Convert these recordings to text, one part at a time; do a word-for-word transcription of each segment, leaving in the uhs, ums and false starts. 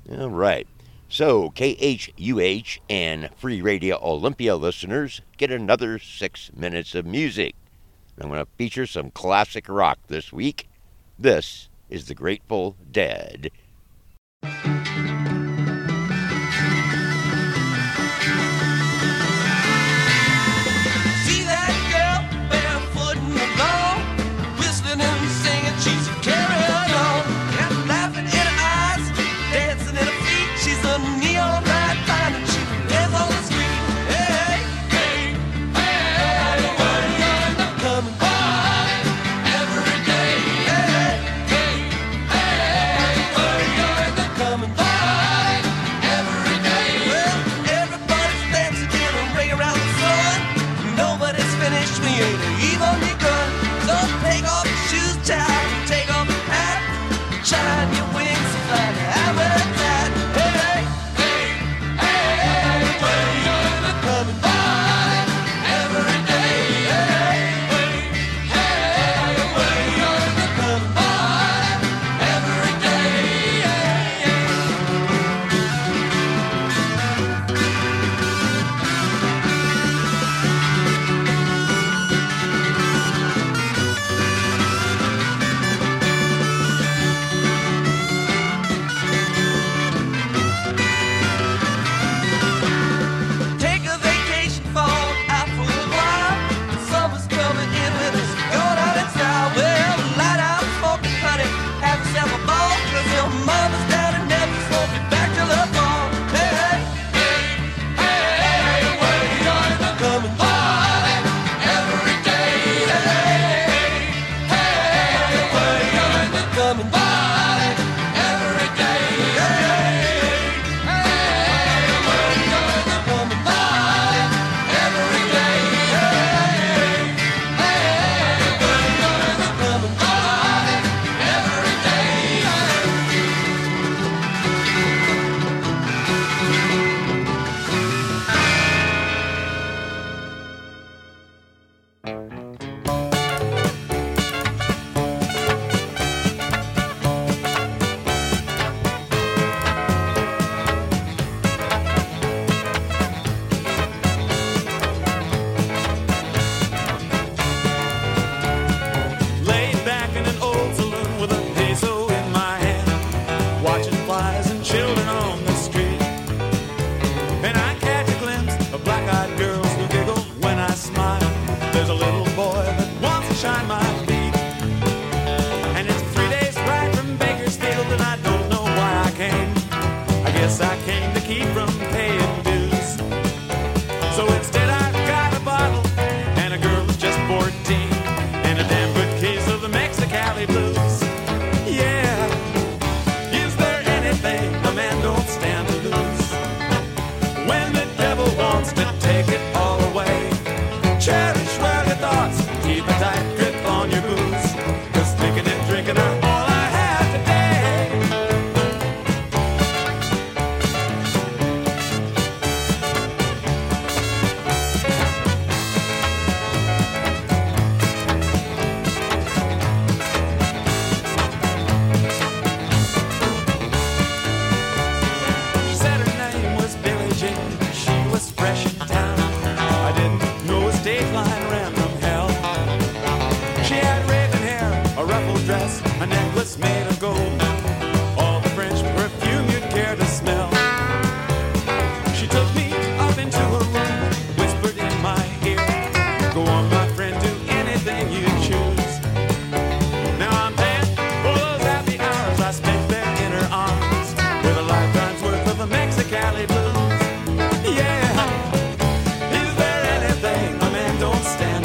All right. So, K H U H and Free Radio Olympia listeners get another six minutes of music. I'm going to feature some classic rock this week. This is the Grateful Dead.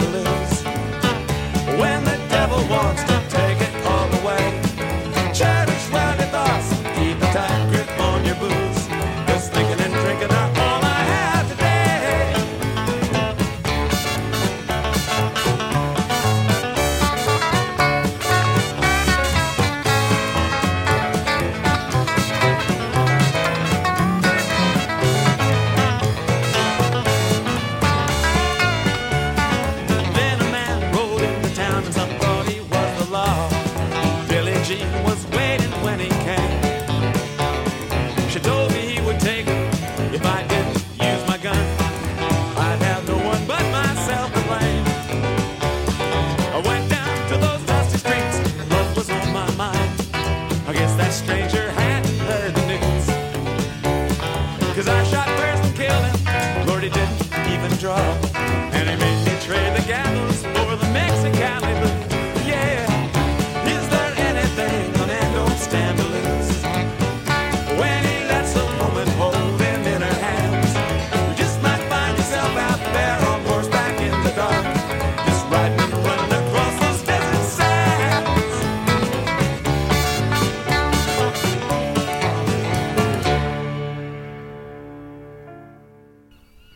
When the devil wants to take it all away, Chatter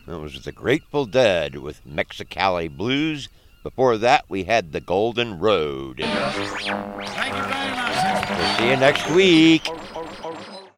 That was the Grateful Dead with Mexicali Blues. Before that, we had The Golden Road. Thank you very much. We'll see you next week.